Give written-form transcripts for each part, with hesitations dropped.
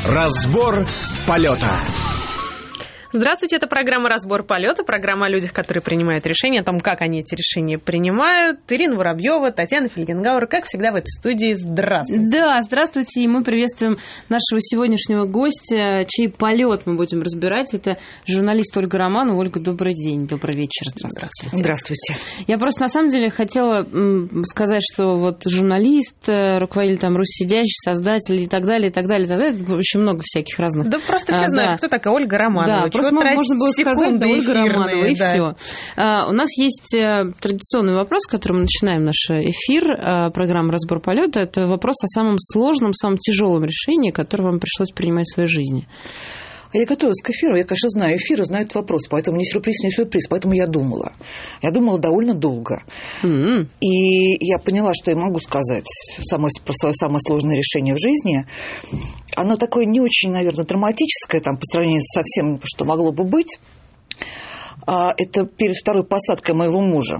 Разбор полета. Здравствуйте, это программа «Разбор полета», программа о людях, которые принимают решения, о том, как они эти решения принимают. Ирина Воробьева, Татьяна Фельгенгауэр, как всегда в этой студии. Здравствуйте. Да, здравствуйте, и мы приветствуем нашего сегодняшнего гостя, чей полет мы будем разбирать. Это журналист Ольга Романова. Ольга, добрый день, добрый вечер. Здравствуйте. Здравствуйте. Я просто на самом деле хотела сказать, что вот журналист, руководитель там Руссидящий, создатель и так далее, и так далее, и так далее. Очень много всяких разных. Да просто все знают, кто такая Ольга Романова. Да, просто можно было сказать, да, Ольга Романова, и все. У нас есть традиционный вопрос, с которым мы начинаем наш эфир, программы «Разбор полета». Это вопрос о самом сложном, самом тяжелом решении, которое вам пришлось принимать в своей жизни. Я готовилась к эфиру, я, конечно, знаю эфир и знаю этот вопрос, поэтому не сюрприз, поэтому я думала. Я думала довольно долго. И я поняла, что я могу сказать про свое самое сложное решение в жизни. Оно такое не очень, наверное, драматическое там, по сравнению со всем, что могло бы быть. Это перед второй посадкой моего мужа.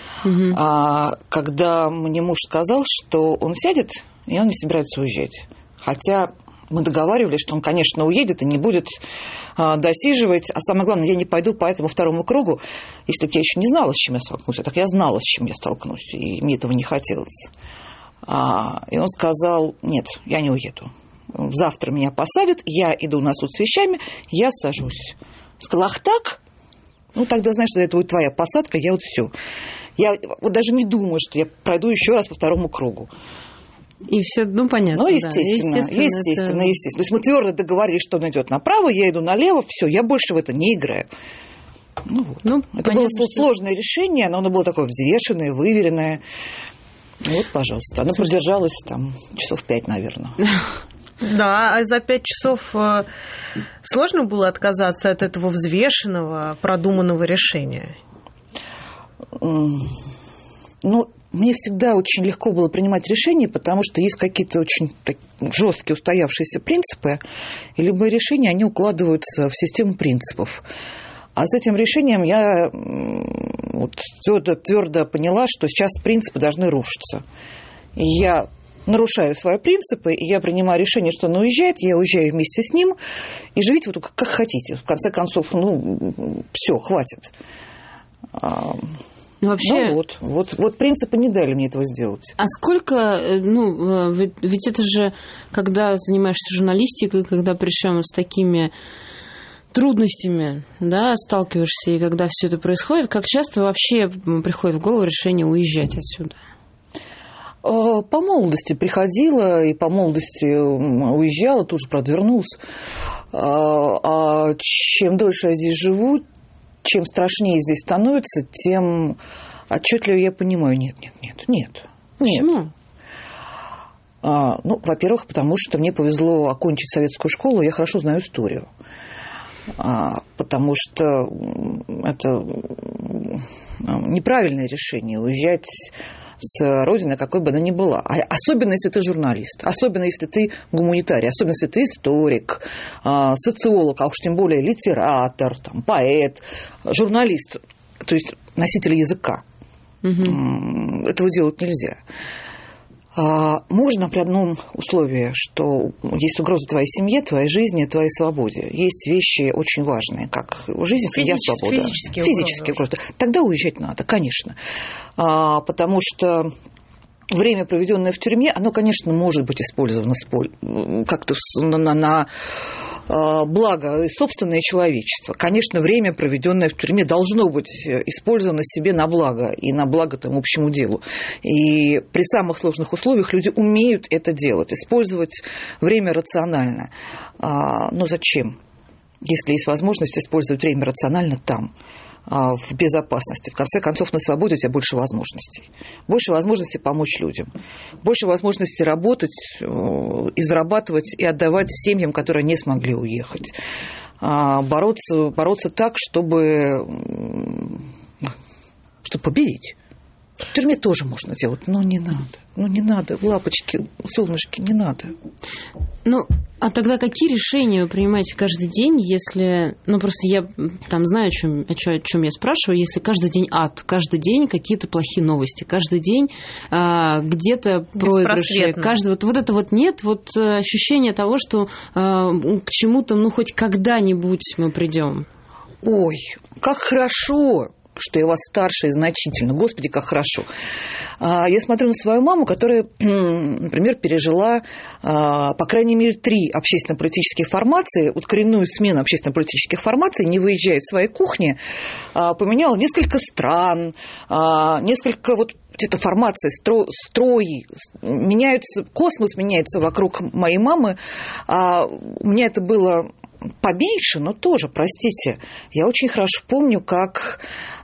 Когда мне муж сказал, что он сядет, и он не собирается уезжать. Хотя мы договаривались, что он, конечно, уедет и не будет досиживать. А самое главное, я не пойду по этому второму кругу. Если бы я еще не знала, с чем я столкнусь, так я знала, с чем я столкнусь, и мне этого не хотелось. И он сказал: нет, я не уеду. Завтра меня посадят, я иду на суд с вещами, я сажусь. Сказала: ах так? Ну, тогда, знаешь, что это будет твоя посадка, я вот все. Я вот даже не думаю, что я пройду еще раз по второму кругу. И все, ну, понятно. Ну, естественно. То есть мы твердо договорились, что он идет направо, я иду налево, все, я больше в это не играю. Это понятно, было сложное решение, но оно было такое взвешенное, выверенное. Вот, пожалуйста. Оно продержалось там часов 5, наверное. Да, а за 5 часов сложно было отказаться от этого взвешенного, продуманного решения? Мне всегда очень легко было принимать решения, потому что есть какие-то очень жесткие устоявшиеся принципы, и любые решения, они укладываются в систему принципов. А с этим решением я твердо поняла, что сейчас принципы должны рушиться. И я нарушаю свои принципы, и я принимаю решение, что он уезжает, я уезжаю вместе с ним, и живите вот как хотите. В конце концов, все, хватит. Вообще... Вот принципы не дали мне этого сделать. А сколько, ведь это же, когда занимаешься журналистикой, когда причем с такими трудностями, да, сталкиваешься, и когда все это происходит, как часто вообще приходит в голову решение уезжать отсюда? По молодости приходила, и по молодости уезжала, тут же, правда, вернулась. А чем дольше я здесь живу, чем страшнее здесь становится, тем отчетливее я понимаю: нет. Почему? Во-первых, потому что мне повезло окончить советскую школу, я хорошо знаю историю. Потому что это неправильное решение уезжать с родины, какой бы она ни была. Особенно, если ты журналист, особенно, если ты гуманитарий, особенно, если ты историк, социолог, а уж тем более литератор, поэт, журналист, то есть носитель языка. Этого делать нельзя. Можно при одном условии, что есть угроза твоей семье, твоей жизни, твоей свободе. Есть вещи очень важные, как жизнь, семья, свобода. Физические угрозы. Тогда уезжать надо, конечно. Потому что время, проведенное в тюрьме, оно, конечно, может быть использовано как-то на благо собственное человечество. Конечно, время, проведенное в тюрьме, должно быть использовано себе на благо и на благо тому общему делу. И при самых сложных условиях люди умеют это делать, использовать время рационально. Но зачем, если есть возможность использовать время рационально там, в безопасности? В конце концов, на свободе у тебя больше возможностей. Больше возможностей помочь людям. Больше возможностей работать и зарабатывать, и отдавать семьям, которые не смогли уехать. Бороться так, чтобы победить. В тюрьме тоже можно делать, но не надо. Ну, не надо, лапочки, солнышки, не надо. Ну, а тогда какие решения вы принимаете каждый день, если... Ну, просто я там знаю, о чем я спрашиваю. Если каждый день ад, каждый день какие-то плохие новости, каждый день где-то проигрыши. Вот это вот нет, вот ощущение того, что к чему-то, ну, хоть когда-нибудь мы придем. Ой, как хорошо, что я вас старше и значительно. Господи, как хорошо. Я смотрю на свою маму, которая, например, пережила, по крайней мере, 3 общественно-политические формации, вот коренную смену общественно-политических формаций, не выезжая из своей кухни, поменяла несколько стран, несколько вот где-то формации, строи меняются, космос меняется вокруг моей мамы. У меня это было поменьше, но тоже, простите, я очень хорошо помню, как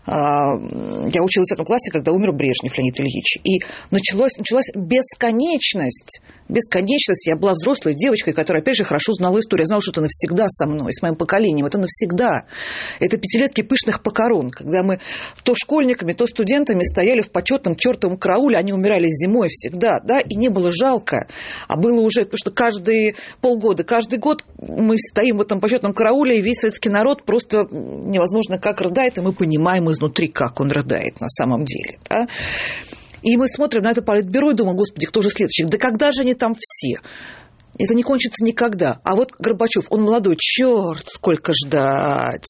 я училась в 10 классе, когда умер Брежнев Леонид Ильич. И началась бесконечность. Я была взрослой девочкой, которая, опять же, хорошо знала историю. Я знала, что это навсегда со мной, с моим поколением. Это навсегда. Это 5-летки пышных покорон, когда мы то школьниками, то студентами стояли в почетном чертовом карауле. Они умирали зимой всегда, да, и не было жалко. А было уже, потому что каждые полгода, каждый год мы стоим в этом почетном карауле, и весь советский народ просто невозможно как рыдает, и мы понимаем изнутри, как он рыдает на самом деле, да? И мы смотрим на это политбюро и думаем, господи, кто же следующий? Да когда же они там все? Это не кончится никогда. А вот Горбачев, он молодой, черт, сколько ждать.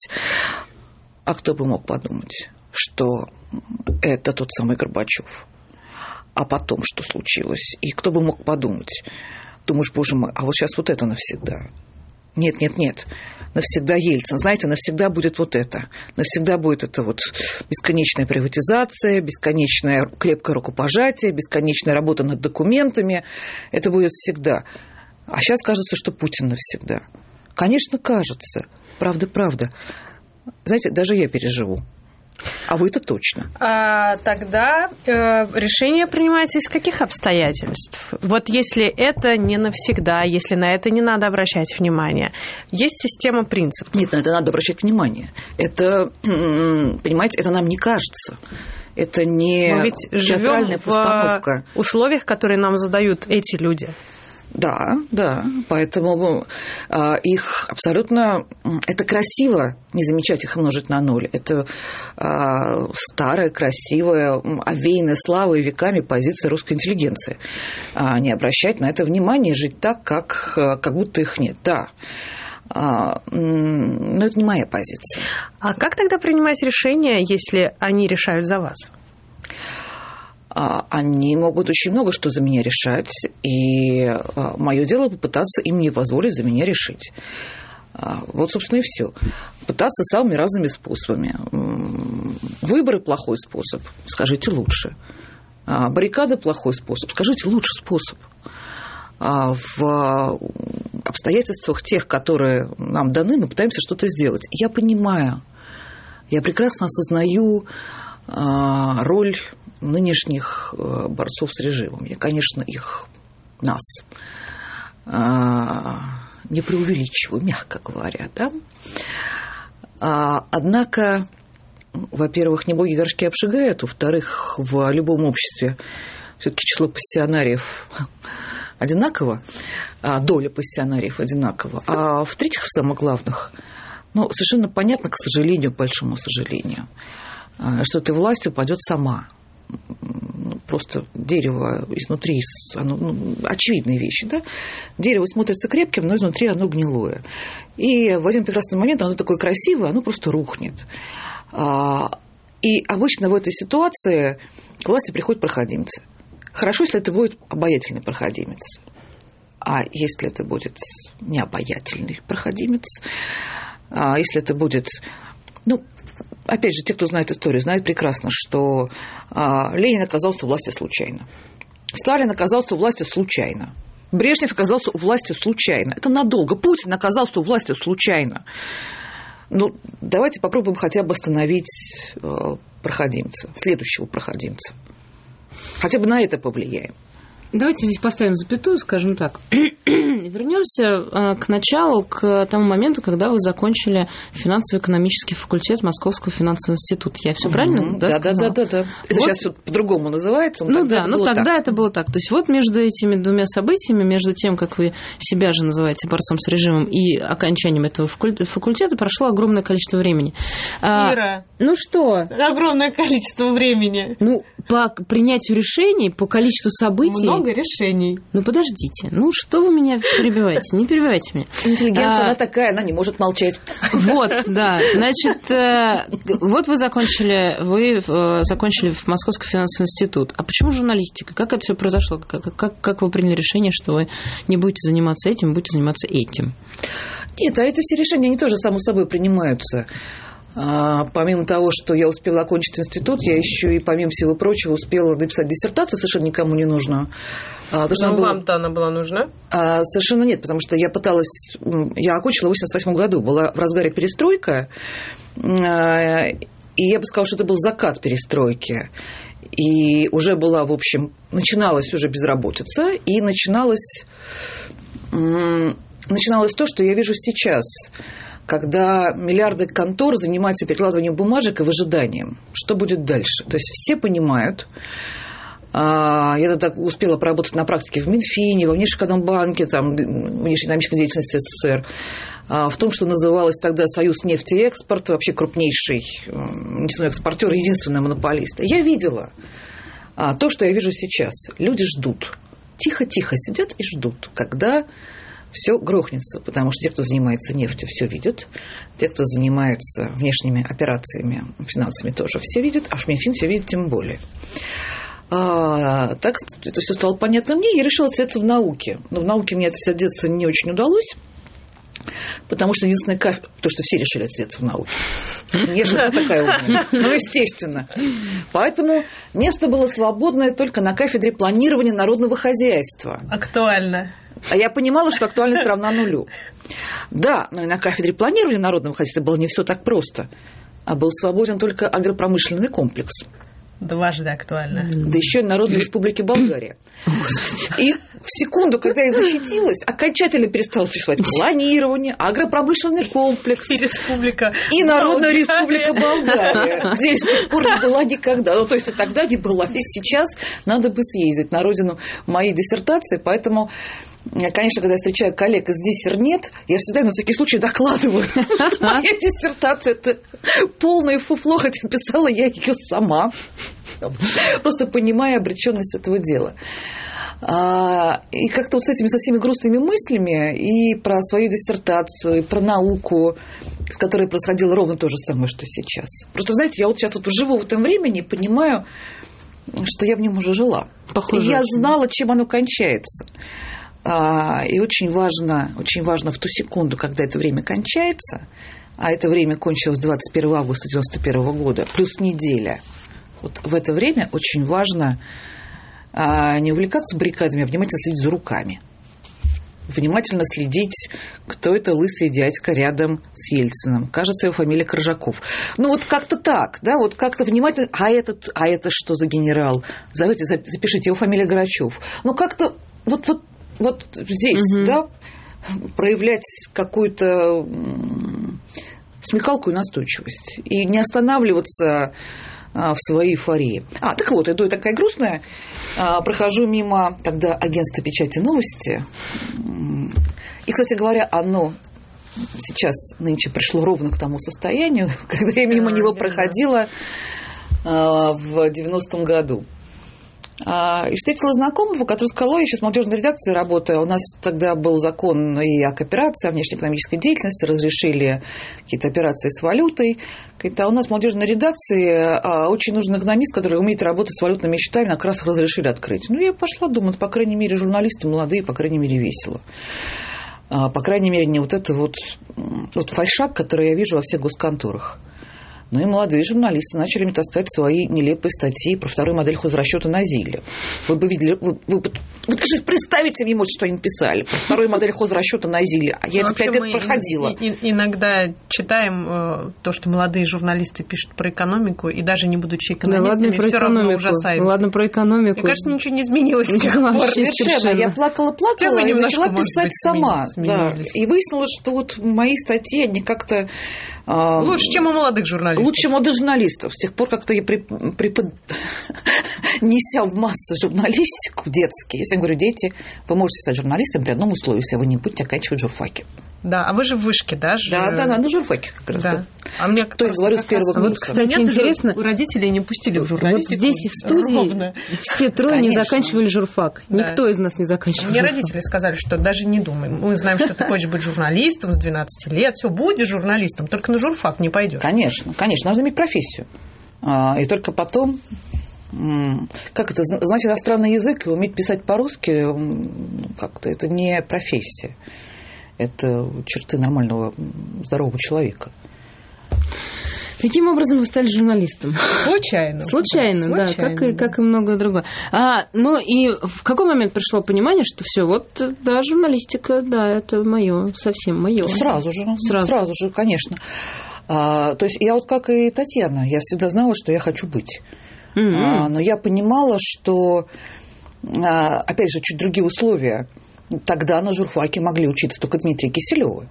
А кто бы мог подумать, что это тот самый Горбачев? А потом что случилось? И кто бы мог подумать? Думаешь, боже мой, а вот сейчас вот это навсегда. Нет. Навсегда Ельцин. Знаете, навсегда будет вот это. Навсегда будет это вот бесконечная приватизация, бесконечное крепкое рукопожатие, бесконечная работа над документами. Это будет всегда. А сейчас кажется, что Путин навсегда. Конечно, кажется. Правда. Знаете, даже я переживу. А вы-то точно. Тогда решение принимается из каких обстоятельств? Вот если это не навсегда, если на это не надо обращать внимание, есть система принципов. Нет, на это надо обращать внимание. Это, понимаете, это нам не кажется. Это не театральная постановка. В условиях, которые нам задают эти люди. Да, поэтому их абсолютно... Это красиво не замечать их умножить на 0. Это старая, красивая, овеянная славой и веками позиция русской интеллигенции. Не обращать на это внимание, жить так, как будто их нет. Да. Но это не моя позиция. А как тогда принимать решения, если они решают за вас? Они могут очень много что за меня решать, и мое дело попытаться им не позволить за меня решить. Вот, собственно, и все. Пытаться самыми разными способами. Выборы – плохой способ, скажите лучше. Баррикады – плохой способ, скажите лучше способ. В обстоятельствах тех, которые нам даны, мы пытаемся что-то сделать. Я понимаю, я прекрасно осознаю роль нынешних борцов с режимом. Я, конечно, нас не преувеличиваю, мягко говоря, да? Однако, во-первых, не боги горшки обжигают, во-вторых, в любом обществе все-таки число пассионариев одинаково, доля пассионариев одинакова, а в-третьих, в самых главных, совершенно понятно, к сожалению, к большому сожалению, что эта власть упадет сама. Просто дерево изнутри, очевидные вещи, да? Дерево смотрится крепким, но изнутри оно гнилое. И в один прекрасный момент оно такое красивое, оно просто рухнет. И обычно в этой ситуации к власти приходят проходимцы. Хорошо, если это будет обаятельный проходимец. А если это будет необаятельный проходимец, если это будет... Опять же, те, кто знает историю, знают прекрасно, что Ленин оказался у власти случайно. Сталин оказался у власти случайно. Брежнев оказался у власти случайно. Это надолго. Путин оказался у власти случайно. Давайте попробуем хотя бы остановить проходимца, следующего проходимца. Хотя бы на это повлияем. Давайте здесь поставим запятую, скажем так. Вернемся к началу, к тому моменту, когда вы закончили финансово-экономический факультет Московского финансового института. Я все правильно сказала? Да. Это вот. Сейчас по-другому называется. Тогда это было так. То есть вот между этими двумя событиями, между тем, как вы себя же называете борцом с режимом, и окончанием этого факультета прошло огромное количество времени. Ира, огромное количество времени. По принятию решений, по количеству событий... Много решений. Подождите. Что вы меня перебиваете? Не перебивайте меня. Интеллигенция, она такая, она не может молчать. Вот, да. Значит, вот вы закончили в Московский финансовый институт. А почему журналистика? Как это все произошло? Как вы приняли решение, что вы не будете заниматься этим, будете заниматься этим? Нет, это все решения, они тоже само собой принимаются. Помимо того, что я успела окончить институт, я еще и, помимо всего прочего, успела написать диссертацию, совершенно никому не нужную. Вам-то она была нужна? Совершенно нет, потому что я окончила в 1988 году, была в разгаре перестройка, и я бы сказала, что это был закат перестройки. И уже была, в общем, начиналась уже безработица, и начиналось то, что я вижу сейчас, когда миллиарды контор занимаются перекладыванием бумажек и выжиданием. Что будет дальше? То есть все понимают. Я тогда успела поработать на практике в Минфине, во Внешэкономбанке, внешнеэкономической деятельности СССР, в том, что называлось тогда Союз нефтеэкспорт, вообще крупнейший нефтяной экспортер, единственный монополист. Я видела то, что я вижу сейчас. Люди ждут. Тихо-тихо сидят и ждут, когда все грохнется, потому что те, кто занимается нефтью, все видят, те, кто занимается внешними операциями, финансами, тоже все видят, а Минфин все видит тем более. Так это все стало понятно мне, я решила отсидеться в науке. Но в науке мне отсидеться не очень удалось, потому что единственная кафедра... Потому что все решили отсидеться в науке. Я же такая умная. Естественно. Поэтому место было свободное только на кафедре планирования народного хозяйства. Актуально. А я понимала, что актуальность равна нулю. Да, но и на кафедре планирования народного хозяйства было не все так просто. А был свободен только агропромышленный комплекс. Дважды актуально. Да еще и Народной Республики Болгария. И в секунду, когда я защитилась, окончательно перестала существовать планирование, агропромышленный комплекс и Народная Республика Болгария, где я с тех пор не была никогда. То есть и тогда не была, и сейчас надо бы съездить на родину моей диссертации, поэтому... Конечно, когда я встречаю коллег из диссернет, я всегда на всякий случай докладываю. Моя диссертация – это полное фуфло, хотя писала я ее сама, просто понимая обреченность этого дела. И как-то вот с этими со всеми грустными мыслями и про свою диссертацию, и про науку, с которой происходило ровно то же самое, что сейчас. Просто, знаете, я вот сейчас живу в этом времени и понимаю, что я в нем уже жила. Похоже, я знала, чем оно кончается. И очень важно в ту секунду, когда это время кончается, а это время кончилось 21 августа 1991 года, плюс неделя. Вот в это время очень важно не увлекаться баррикадами, а внимательно следить за руками. Внимательно следить, кто это лысый дядька рядом с Ельциным. Кажется, его фамилия Коржаков. Вот как-то так, да, вот как-то внимательно. А это что за генерал? Запишите, его фамилия Грачев. Как-то вот здесь, да, проявлять какую-то смекалку и настойчивость. И не останавливаться в своей эйфории. Так вот, иду я такая грустная, прохожу мимо тогда агентства печати «Новости». И, кстати говоря, оно сейчас нынче пришло ровно к тому состоянию, когда я мимо него проходила в 90-м году. И встретила знакомого, который сказал: я сейчас в молодежной редакции работаю. У нас тогда был закон и о кооперации, о внешнеэкономической деятельности, разрешили какие-то операции с валютой. Говорит, у нас в молодежной редакции очень нужен экономист, который умеет работать с валютными счетами, как раз их разрешили открыть. Я пошла, думаю, по крайней мере, журналисты молодые, по крайней мере, весело. По крайней мере, не вот это вот фальшак, который я вижу во всех госконторах. Ну и молодые журналисты начали мне таскать свои нелепые статьи про вторую модель хозрасчета на ЗИЛе. Вы бы видели, вы представите мне, может, что они писали про вторую модель хозрасчета на ЗИЛе. А я это 5 лет проходила. Иногда читаем то, что молодые журналисты пишут про экономику, и даже не будучи экономистами, все равно ужасаемся. Ладно, про экономику. Мне кажется, ничего не изменилось с тех пор. Совершенно. Я плакала и начала писать сама. Да. И выяснилось, что вот мои статьи, они как-то... Лучше, чем у молодых журналистов. Лучше, чем у молодых журналистов. С тех пор как-то я неся в массы журналистику детские, я говорю, дети, вы можете стать журналистом при одном условии, если вы не будете оканчивать журфаки. Да, а вы же в вышке, да? Да, на журфаке как раз. Да. А мне что я говорю с первого курса. Вот, кстати, интересно, родителей не пустили в журналистику. Вот здесь в студии все трое не заканчивали журфак. Да. Никто из нас не заканчивал. Мне родители сказали, что даже не думай. Мы знаем, что ты хочешь быть журналистом с 12 лет. Все, будешь журналистом, только на журфак не пойдешь. Конечно, нужно иметь профессию. И только потом... Как это? Знать иностранный язык и уметь писать по-русски, как-то это не профессия. Это черты нормального, здорового человека. Каким образом вы стали журналистом? Случайно, да, как и многое другое. Ну и в какой момент пришло понимание, что все, вот, да, журналистика, да, это мое, совсем мое. Сразу же, конечно. То есть я вот как и Татьяна, я всегда знала, что я хочу быть. Но я понимала, что, опять же, чуть другие условия. Тогда на журфаке могли учиться только Дмитрия Киселёва,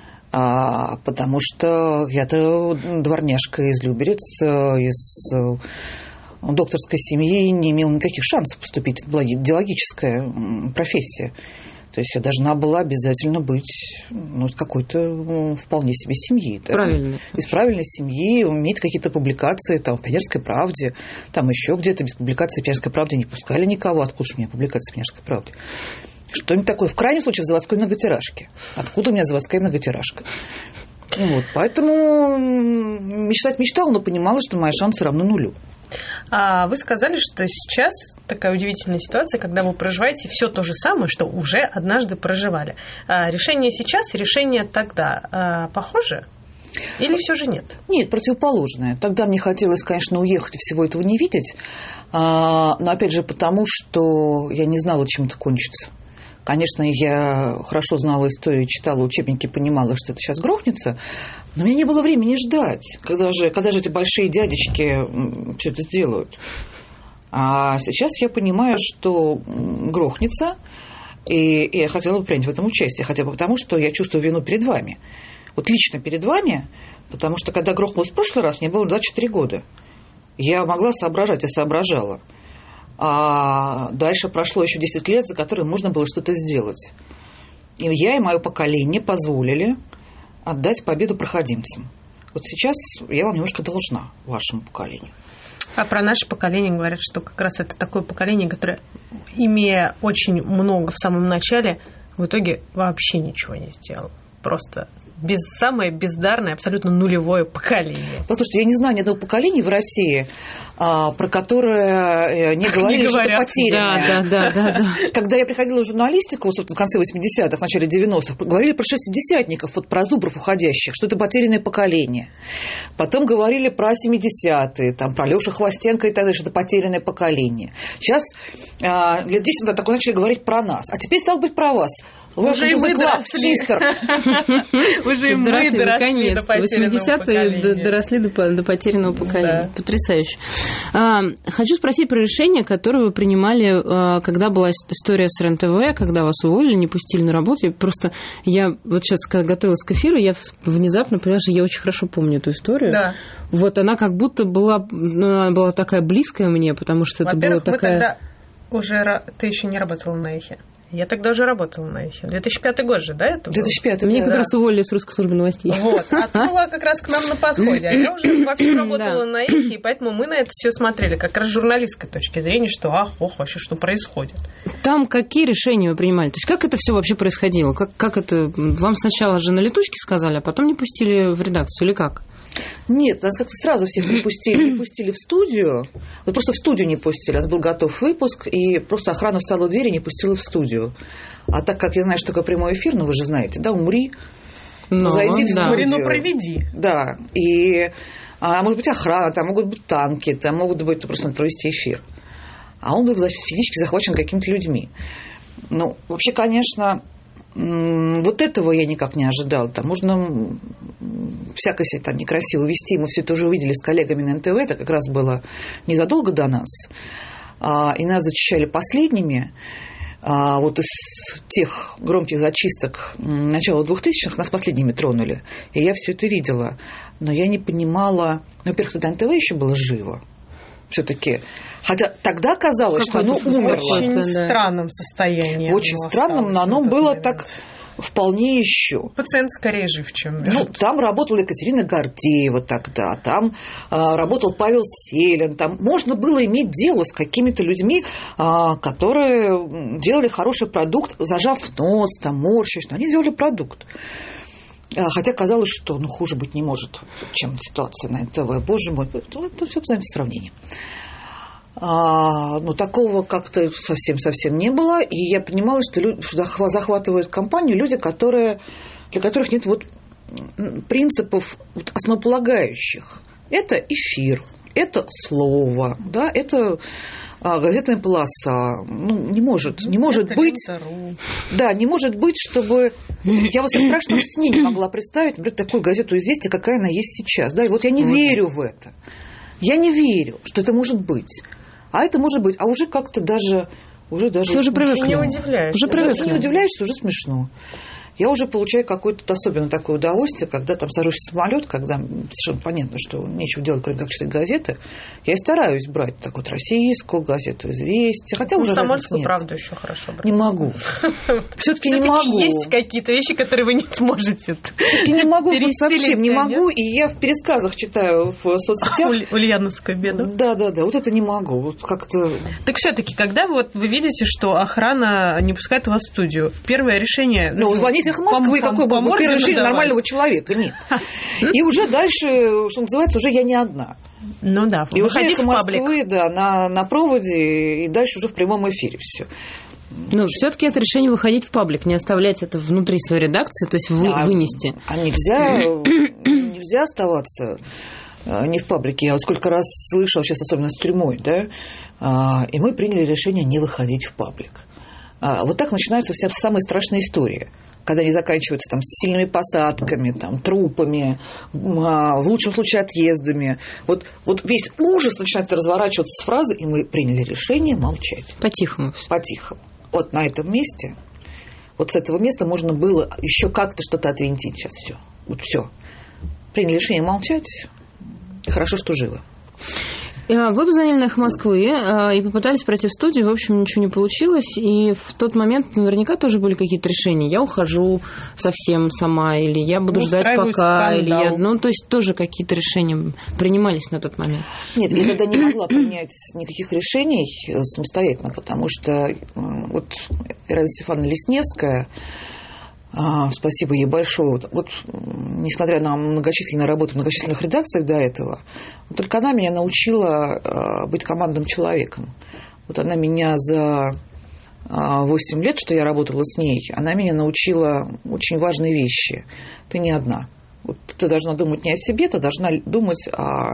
потому что я-то дворняжка из Люберец, из докторской семьи, не имела никаких шансов поступить в идеологическая профессия. То есть я должна была обязательно быть из какой-то вполне себе семьи. Да? Правильно. Из правильной семьи, уметь какие-то публикации там, в «Пионерской правде», там еще где-то. Без публикации в «Пионерской правде» не пускали никого. Откуда же у меня публикация в «Пионерской правде»? Что-нибудь такое, в крайнем случае, в заводской многотиражке. Откуда у меня заводская многотиражка? Вот, поэтому мечтать мечтала, но понимала, что мои шансы равны нулю. Вы сказали, что сейчас такая удивительная ситуация, когда вы проживаете все то же самое, что уже однажды проживали. Решение сейчас и решение тогда похоже? Или все же нет? Нет, противоположное. Тогда мне хотелось, конечно, уехать и всего этого не видеть, но опять же потому, что я не знала, чем это кончится. Конечно, я хорошо знала историю, читала учебники, понимала, что это сейчас грохнется, но у меня не было времени ждать, когда же эти большие дядечки все это сделают. А сейчас я понимаю, что грохнется, и я хотела бы принять в этом участие, хотя бы потому, что я чувствую вину перед вами. Вот лично перед вами, потому что когда грохнулось в прошлый раз, мне было 24 года. Я могла соображать, я соображала. А дальше прошло еще 10 лет, за которые можно было что-то сделать. И я и мое поколение позволили отдать победу проходимцам. Вот сейчас я вам немножко должна, вашему поколению. А про наше поколение говорят, что как раз это такое поколение, которое, имея очень много в самом начале, в итоге вообще ничего не сделало. Просто самое бездарное, абсолютно нулевое поколение. Послушайте, я не знаю ни одного поколения в России, про которое не говорили, что это потерянное. Да. Когда я приходила в журналистику, собственно, в конце 80-х, в начале 90-х, говорили про шестидесятников, вот про зубров уходящих, что это потерянное поколение. Потом говорили про 70-е, там, про Лёшу Хвостенко и так далее, что это потерянное поколение. Сейчас лет 10 назад такое начали говорить про нас. А теперь стало быть про вас. Уже и мы доросли. Уже и мы доросли до потерянного поколения. 80-е доросли до потерянного поколения. Потрясающе. Хочу спросить про решение, которое вы принимали, когда была история с РЕН-ТВ, когда вас уволили, не пустили на работу. Я вот сейчас, когда готовилась к эфиру, я внезапно поняла, что я очень хорошо помню эту историю. Да. Вот она как будто была такая близкая мне, потому что это было такая... Ты еще не работала на «Эхе». Я тогда уже работала на «Эхе». 2005 год же, да, это был? 2005. Меня как раз уволили с русской службы новостей. Вот. А ты была как раз к нам на подходе. А я уже вовсю работала на «Эхе», и поэтому мы на это все смотрели, как раз с журналистской точки зрения, что вообще, что происходит. Там какие решения вы принимали? То есть как это все вообще происходило? Как это? Вам сначала же на летучке сказали, а потом не пустили в редакцию, или как? Нет, нас как-то сразу всех не пустили в студию. Вот просто в студию не пустили. У нас был готов выпуск, и просто охрана встала у двери и не пустила в студию. А так как я знаю, что такое прямой эфир, вы же знаете, да, умри, зайди в студию. Умри, проведи. Да, и может быть охрана, там могут быть танки, там могут быть просто провести эфир. А он был физически захвачен какими-то людьми. Ну, вообще, конечно, вот этого я никак не ожидала. Там можно всякое себе там некрасиво вести. Мы все это уже увидели с коллегами на НТВ. Это как раз было незадолго до нас. И нас зачищали последними. Вот из тех громких зачисток начала 2000-х нас последними тронули. И я все это видела. Но я не понимала... Во-первых, тогда НТВ еще было живо. Все-таки. Хотя тогда казалось, что оно умерло. В очень странном состоянии. В очень странном, но оно было так вполне еще. Пациент скорее жив, чем... Ну, там работала Екатерина Гордеева тогда, там работал Павел Селин, там можно было иметь дело с какими-то людьми, которые делали хороший продукт, зажав нос, там, морщась, но они делали продукт. Хотя казалось, что хуже быть не может, чем ситуация на НТВ. Боже мой, это все по сравнению. Но такого как-то совсем не было. И я понимала, что захватывают компанию люди, для которых нет принципов основополагающих. Это эфир, это слово, да, это газетная полоса. Не может быть. Да, не может быть, чтобы... Я вот со страшным сне не могла представить, например, такую газету «Известия», какая она есть сейчас. Да, и вот я не верю в это. Я не верю, что это может быть. А это может быть. А уже как-то даже... Уже привыкли. Не удивляешься. Уже не удивляешься, уже смешно. Я уже получаю какое-то особенно такое удовольствие, когда там сажусь в самолет, когда совершенно понятно, что нечего делать, кроме как читать газеты. Я и стараюсь брать так вот российскую газету «Известия», хотя уже «Комсомольскую правду» еще хорошо брать. Не могу. Все-таки не могу. Есть какие-то вещи, которые вы не сможете. Все-таки не могу, вот совсем не могу, и я в пересказах читаю в соцсетях. Ульяновскую беду. Да, вот это не могу. Вот как-то... Так все-таки, когда вы видите, что охрана не пускает вас в студию, первое решение... Звоните в Москву, и какое было первое решение нормального человека? Нет. И уже дальше, что называется, уже я не одна. Ну да, и уже эхо Москвы, да, на проводе, и дальше уже в прямом эфире все. Ну, все-таки это решение выходить в паблик, не оставлять это внутри своей редакции, то есть вынести. А нельзя оставаться не в паблике. Я вот сколько раз слышала, сейчас особенно с тюрьмой, да, и мы приняли решение не выходить в паблик. Вот так начинаются все самые страшные истории, когда они заканчиваются там с сильными посадками, там, трупами, в лучшем случае отъездами. Вот весь ужас начинает разворачиваться с фразы, и мы приняли решение молчать. По-тихому. По-тихому. Вот на этом месте, вот с этого места можно было еще как-то что-то отвинтить. Сейчас все. Вот все. Приняли решение молчать. Хорошо, что живы. Вы позвонили на «Эхо Москвы» и попытались пройти в студию, в общем, ничего не получилось, и в тот момент наверняка тоже были какие-то решения. Я ухожу совсем сама, или я буду ждать пока, или я... Ну, то есть тоже какие-то решения принимались на тот момент. Нет, я тогда не могла принять никаких решений самостоятельно, потому что вот Ирина Стефановна Лесневская, спасибо ей большое. Вот, несмотря на многочисленную работу в многочисленных редакциях до этого, вот только она меня научила быть командным человеком. Вот она меня за 8 лет, что я работала с ней, она меня научила очень важные вещи. Ты не одна. Вот ты должна думать не о себе, ты должна думать о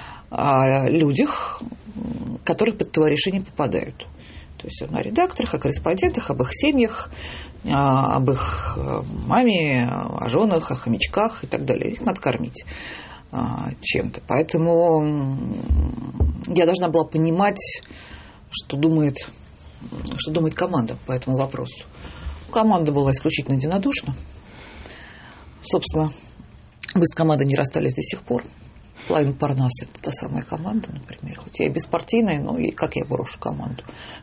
людях, которые под твое решение попадают. То есть о редакторах, о корреспондентах, об их семьях, об их маме, о женах, о хомячках и так далее. Их надо кормить чем-то. Поэтому я должна была понимать, что думает команда по этому вопросу. Команда была исключительно единодушна. Собственно, мы с командой не расстались до сих пор. Пламен Парнас – это та самая команда, например. Хоть я и беспартийная, но и как я брошу команду?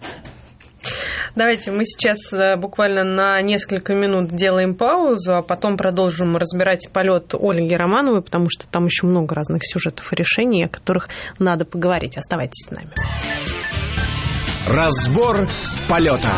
Давайте мы сейчас буквально на несколько минут делаем паузу, а потом продолжим разбирать полет Ольги Романовой, потому что там еще много разных сюжетов и решений, о которых надо поговорить. Оставайтесь с нами. Разбор полета.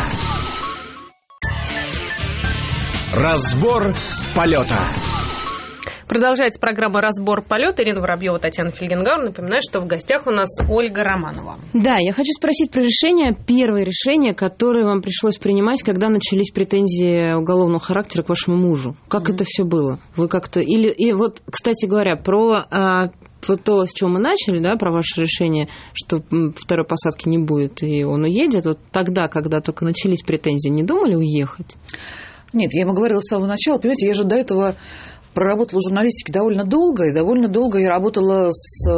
Разбор полета. Продолжается программа «Разбор полета». Ирина Воробьева, Татьяна Фельгенгауэр. Напоминаю, что в гостях у нас Ольга Романова. Да, я хочу спросить про первое решение, которое вам пришлось принимать, когда начались претензии уголовного характера к вашему мужу. Как это все было? Вы как-то... И вот, кстати говоря, про вот то, с чего мы начали, да, про ваше решение, что второй посадки не будет, и он уедет, вот тогда, когда только начались претензии, не думали уехать? Нет, я ему говорила с самого начала, понимаете, я же до этого проработала в журналистике довольно долго, и довольно долго я работала с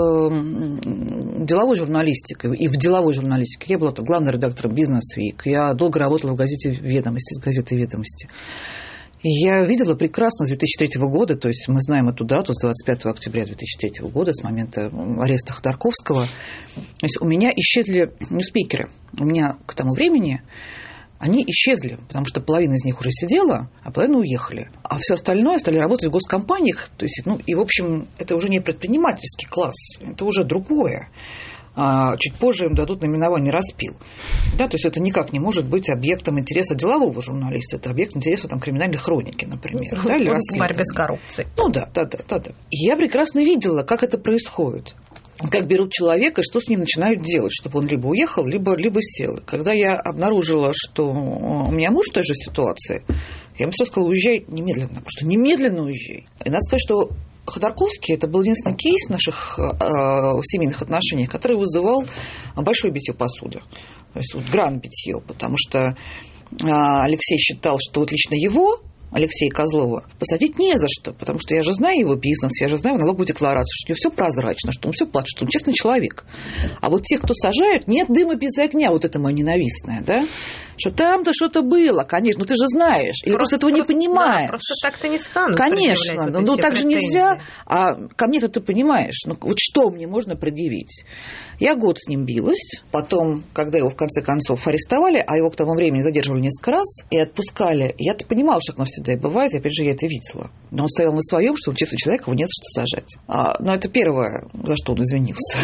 деловой журналистикой, и в деловой журналистике. Я была главным редактором «Бизнес Вик», я долго работала в газете «Ведомости», с газетой «Ведомости». И я видела прекрасно с 2003 года, то есть мы знаем эту дату, с 25 октября 2003 года, с момента ареста Ходорковского. То есть у меня исчезли ньюспикеры. У меня к тому времени они исчезли, потому что половина из них уже сидела, а половина уехали. А все остальное стали работать в госкомпаниях. То есть, и, в общем, это уже не предпринимательский класс, это уже другое. Чуть позже им дадут наименование «распил». Да, то есть это никак не может быть объектом интереса делового журналиста, это объект интереса криминальной хроники, например. Да, или борьбы с коррупцией. Да. И я прекрасно видела, как это происходит. Как берут человека и что с ним начинают делать, чтобы он либо уехал, либо сел. Когда я обнаружила, что у меня муж в той же ситуации, я ему сразу сказала: уезжай немедленно, просто немедленно уезжай. И надо сказать, что Ходорковский – это был единственный кейс в наших семейных отношениях, который вызывал большое битье посуды. То есть гранд-битье, потому что Алексей считал, что вот лично его, Алексея Козлова, посадить не за что, потому что я же знаю его бизнес, я же знаю налоговую декларацию, что у него все прозрачно, что он все платит, что он честный человек. А вот те, кто сажают, нет дыма без огня, вот это мое ненавистное, да? Что там-то что-то было, конечно, ты же знаешь, или просто этого не понимаешь. Да, просто так-то не станут. Конечно, но так же нельзя, а ко мне-то ты понимаешь, вот что мне можно предъявить? Я год с ним билась, потом, когда его в конце концов арестовали, а его к тому времени задерживали несколько раз и отпускали, я-то понимала, что оно всегда и бывает, и опять же я это видела. Но он стоял на своем, что он честный человек, его не за что сажать. Но это первое, за что он извинился.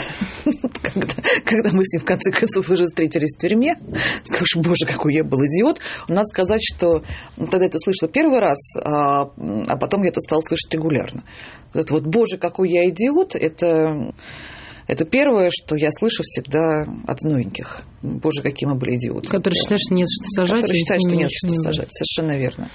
Когда мы с ним в конце концов уже встретились в тюрьме, скажешь: боже, какой я был идиот. Надо сказать, что тогда это слышала первый раз, а потом я это стала слышать регулярно. Это вот «боже, какой я идиот» – это первое, что я слышу всегда от новеньких. Боже, какие мы были идиоты. Которые считают, что не за что сажать. Которые считают, что не за что сажать. Совершенно верно.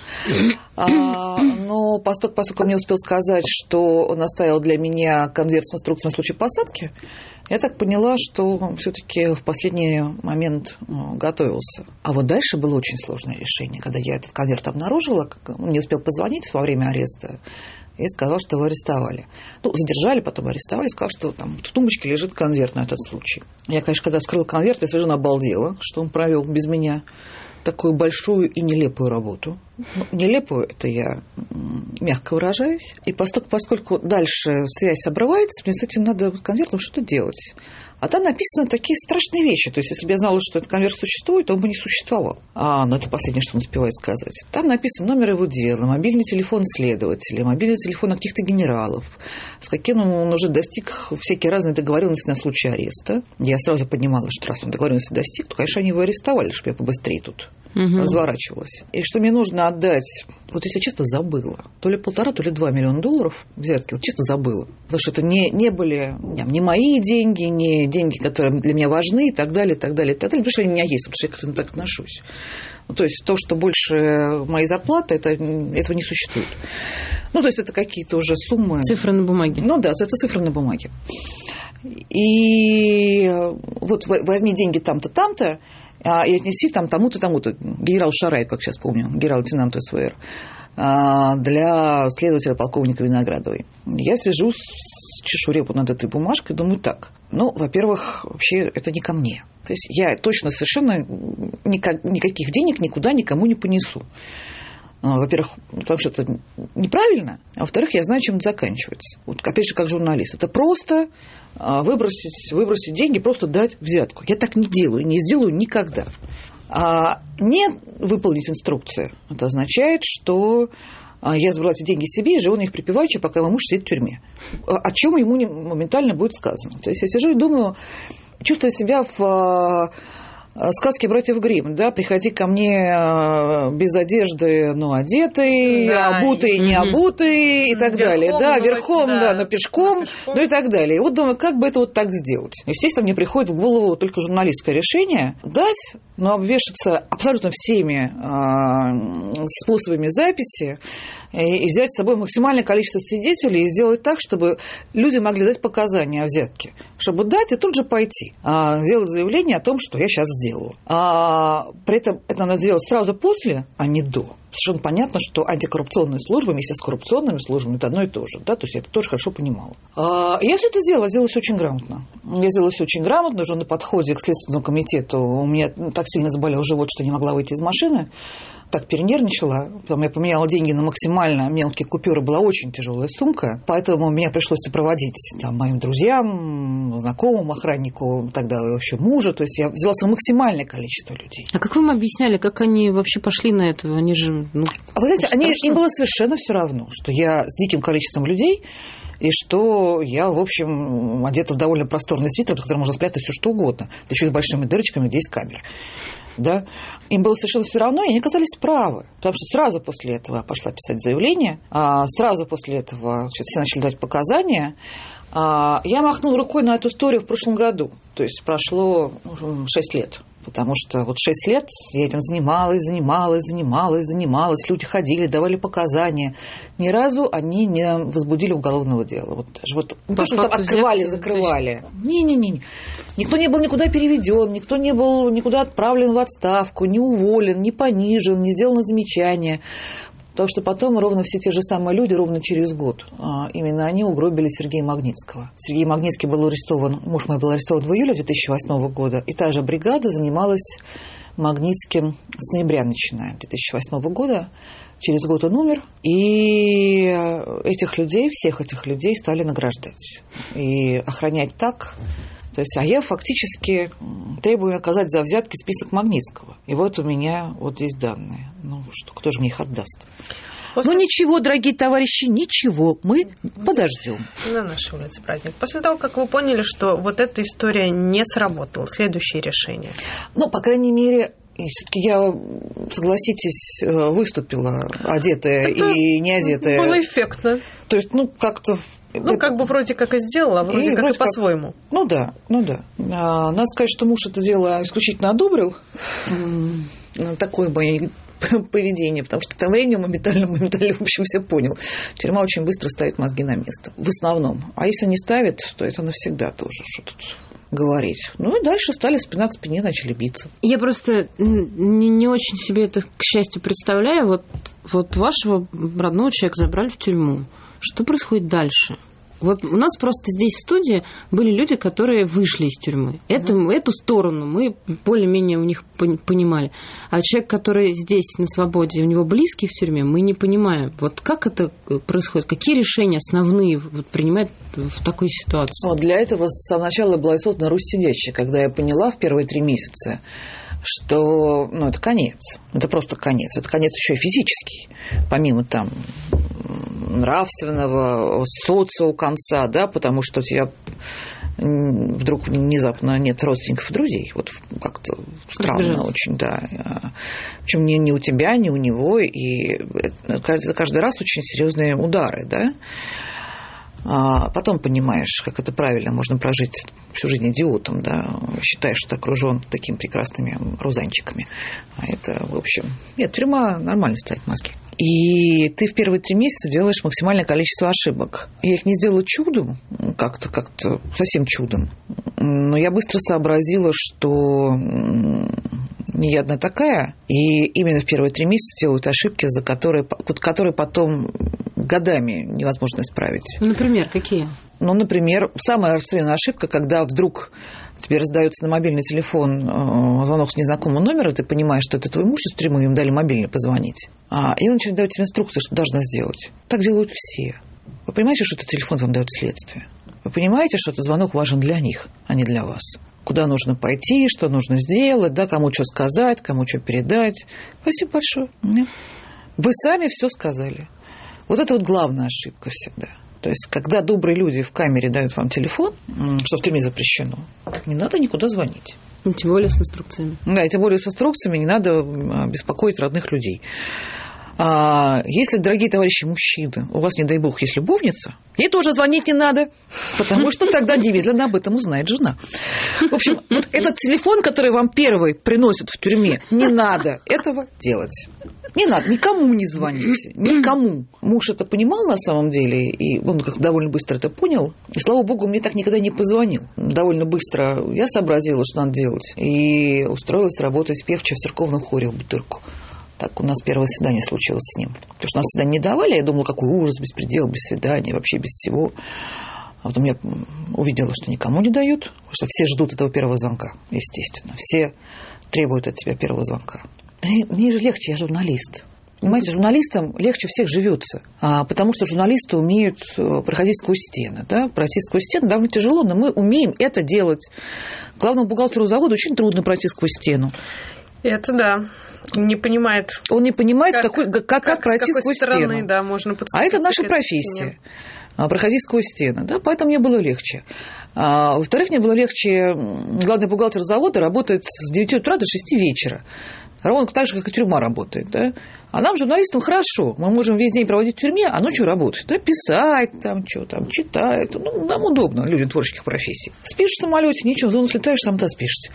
Но поскольку он мне успел сказать, что он оставил для меня конверт с инструкцией на случай посадки, я так поняла, что он все-таки в последний момент готовился. А вот дальше было очень сложное решение. Когда я этот конверт обнаружила, он не успел позвонить во время ареста, и сказал, что его арестовали. Задержали, потом арестовали, сказал, что там в тумбочке лежит конверт на этот случай. Я, конечно, когда вскрыла конверт, я совершенно обалдела, что он провел без меня такую большую и нелепую работу. Нелепую – это я мягко выражаюсь. И поскольку дальше связь обрывается, мне с этим надо конвертом что-то делать. А там написаны такие страшные вещи. То есть, если бы я знала, что этот конверт существует, то он бы не существовал. Но это последнее, что он успевает сказать. Там написан номер его дела, мобильный телефон следователя, мобильный телефон каких-то генералов, с каким он уже достиг всякие разные договоренности на случай ареста. Я сразу понимала, что раз он договоренности достиг, то, конечно, они его арестовали, чтобы я побыстрее тут разворачивалась. И что мне нужно отдать, вот если честно, забыла. То ли 1,5, то ли 2 миллиона долларов взятки, вот честно забыла. Потому что это не были не мои деньги, не деньги, которые для меня важны, и так далее, и так далее, и так далее. Потому что они у меня есть, потому что я к этому так отношусь. То есть то, что больше моей зарплаты, этого не существует. То есть это какие-то уже суммы. Цифры на бумаге. Да, это цифры на бумаге. И вот возьми деньги там-то, там-то, и отнеси там тому-то, тому-то. Генерал Шарай, как сейчас помню, генерал-лейтенант СВР, для следователя полковника Виноградовой. Я сижу с чешуей над этой бумажкой, думаю так. Во-первых, вообще это не ко мне. То есть я точно совершенно никаких денег никуда никому не понесу. Во-первых, потому что это неправильно, а во-вторых, я знаю, чем это заканчивается. Вот, опять же, как журналист. Это просто выбросить деньги, просто дать взятку. Я так не делаю, не сделаю никогда. Не выполнить инструкцию. Это означает, что я забрала эти деньги себе и живу на них припеваючи, пока мой муж сидит в тюрьме. О чем ему моментально будет сказано. То есть я сижу и думаю, чувствую себя в сказки братьев Гримм, да, приходи ко мне без одежды, но одетый, да, обутый, не обутый и так далее, да, верхом, да, но пешком, и так далее. И вот думаю, как бы это вот так сделать. Естественно, мне приходит в голову только журналистское решение дать, но обвешаться абсолютно всеми способами записи, и взять с собой максимальное количество свидетелей и сделать так, чтобы люди могли дать показания о взятке. Чтобы дать и тут же пойти. Сделать заявление о том, что я сейчас сделала. При этом это надо сделать сразу после, а не до. Совершенно понятно, что антикоррупционные службы вместе с коррупционными службами – это одно и то же. Да? То есть я это тоже хорошо понимала. Я все это сделала все очень грамотно. Я сделала все очень грамотно. Уже на подходе к Следственному комитету у меня так сильно заболел живот, что не могла выйти из машины. Так перенервничала. Потом я поменяла деньги на максимально мелкие купюры. Была очень тяжелая сумка. Поэтому меня пришлось сопроводить моим друзьям, знакомым, охраннику, тогда вообще мужа. То есть я взяла свое максимальное количество людей. А как вы им объясняли, как они вообще пошли на это? Они же... Вы знаете, им было совершенно все равно, что я с диким количеством людей, и что я, в общем, одета в довольно просторный свитер, под которым можно спрятать все что угодно, да еще и с большими дырочками, где есть камера. Да? Им было совершенно все равно, и они оказались правы. Потому что сразу после этого я пошла писать заявление, сразу после этого все начали давать показания. Я махнула рукой на эту историю в прошлом году. То есть прошло 6 лет. Потому что 6 лет я этим занималась. Люди ходили, давали показания. Ни разу они не возбудили уголовного дела. Не то, что там открывали, закрывали. Не. Никто не был никуда переведен, никто не был никуда отправлен в отставку, не уволен, не понижен, не сделано замечание. Потому что потом ровно все те же самые люди, ровно через год, именно они угробили Сергея Магнитского. Сергей Магнитский был арестован, муж мой был арестован в июле 2008 года, и та же бригада занималась Магнитским с ноября, начиная 2008 года. Через год он умер, и всех этих людей стали награждать. И охранять так... То есть, я фактически требую оказать за взятки список Магнитского. И вот у меня здесь данные. Кто же мне их отдаст? Ничего, дорогие товарищи, ничего. Мы подождем. На нашей улице праздник. После того, как вы поняли, что эта история не сработала, следующее решение? По крайней мере... И все-таки я, согласитесь, выступила одетая и не одетая. Было эффектно. То есть, как-то... вроде как и сделала, а вроде как и по-своему. Да. Надо сказать, что муж это дело исключительно одобрил. Такое мое поведение, потому что к тому времени моментально, в общем, все понял. Тюрьма очень быстро ставит мозги на место. В основном. А если не ставит, то это навсегда тоже. Что тут говорить. И дальше стали спина к спине, начали биться. Я просто не очень себе это, к счастью, представляю. Вот вашего родного человека забрали в тюрьму. Что происходит дальше? У нас просто здесь в студии были люди, которые вышли из тюрьмы. Эту сторону мы более-менее у них понимали. А человек, который здесь на свободе, у него близкий в тюрьме, мы не понимаем. Как это происходит? Какие решения основные принимают в такой ситуации? Для этого с самого начала была создана Русь сидящая, когда я поняла в первые 3 месяца, что это конец. Это просто конец. Это конец еще и физический. Помимо нравственного, социо конца, да, потому что у тебя вдруг внезапно нет родственников и друзей. Как-то странно очень, да. Причем ни у тебя, ни у него. И это каждый раз очень серьезные удары, да. А потом понимаешь, как это правильно, можно прожить всю жизнь идиотом, да, считаешь, что ты окружен такими прекрасными рузанчиками. А это, в общем... Нет, тюрьма нормально ставит мозги. И ты в первые 3 месяца делаешь максимальное количество ошибок. Я их не сделала чудом, как-то совсем чудом. Но я быстро сообразила, что не я одна такая. И именно в первые 3 месяца делают ошибки, которые потом годами невозможно исправить. Например, какие? Например, самая распространенная ошибка, когда вдруг тебе раздается на мобильный телефон звонок с незнакомого номера, ты понимаешь, что это твой муж из тюрьмы, им дали мобильный позвонить. И он начинает давать тебе инструкции, что должна сделать. Так делают все. Вы понимаете, что этот телефон вам дает следствие? Вы понимаете, что этот звонок важен для них, а не для вас? Куда нужно пойти, что нужно сделать, да, кому что сказать, кому что передать. Спасибо большое. Вы сами все сказали. Это главная ошибка всегда. То есть, когда добрые люди в камере дают вам телефон, что в тюрьме запрещено, не надо никуда звонить. Тем более с инструкциями. Да, и тем более с инструкциями не надо беспокоить родных людей. Если, дорогие товарищи мужчины, у вас, не дай бог, есть любовница, ей тоже звонить не надо, потому что тогда немедленно об этом узнает жена. В общем, вот этот телефон, который вам первый приносят в тюрьме, не надо этого делать. Не надо, никому не звоните, никому. Муж это понимал на самом деле, и он довольно быстро это понял. И, слава богу, мне так никогда не позвонил. Довольно быстро я сообразила, что надо делать, и устроилась работать певчей в церковном хоре в Бутырку. Так у нас первое свидание случилось с ним. Потому что нам свидание не давали, я думала, какой ужас, беспредел, без свидания, вообще без всего. А потом я увидела, что никому не дают, потому что все ждут этого первого звонка, естественно. Все требуют от тебя первого звонка. И мне же легче, я журналист. Понимаете, журналистам легче всех живется, потому что журналисты умеют проходить сквозь стены. Да? Пройти сквозь стены довольно тяжело, но мы умеем это делать. Главному бухгалтеру завода очень трудно пройти сквозь стену. Это да. Не понимает. Он не понимает, как пройти сквозь стену. Да, можно а это наша профессия. Проходить сквозь стены. Да? Поэтому мне было легче. Во-вторых, мне было легче. Главный бухгалтер завода работает с 9 утра до 6 вечера. Ровно так же, как и тюрьма работает. Да? А нам, журналистам, хорошо. Мы можем весь день проводить в тюрьме, а ночью работать. Да? Писать, читать. Нам удобно, людям творческих профессий. Спишь в самолете, ничего, в зону слетаешь, там спишешь.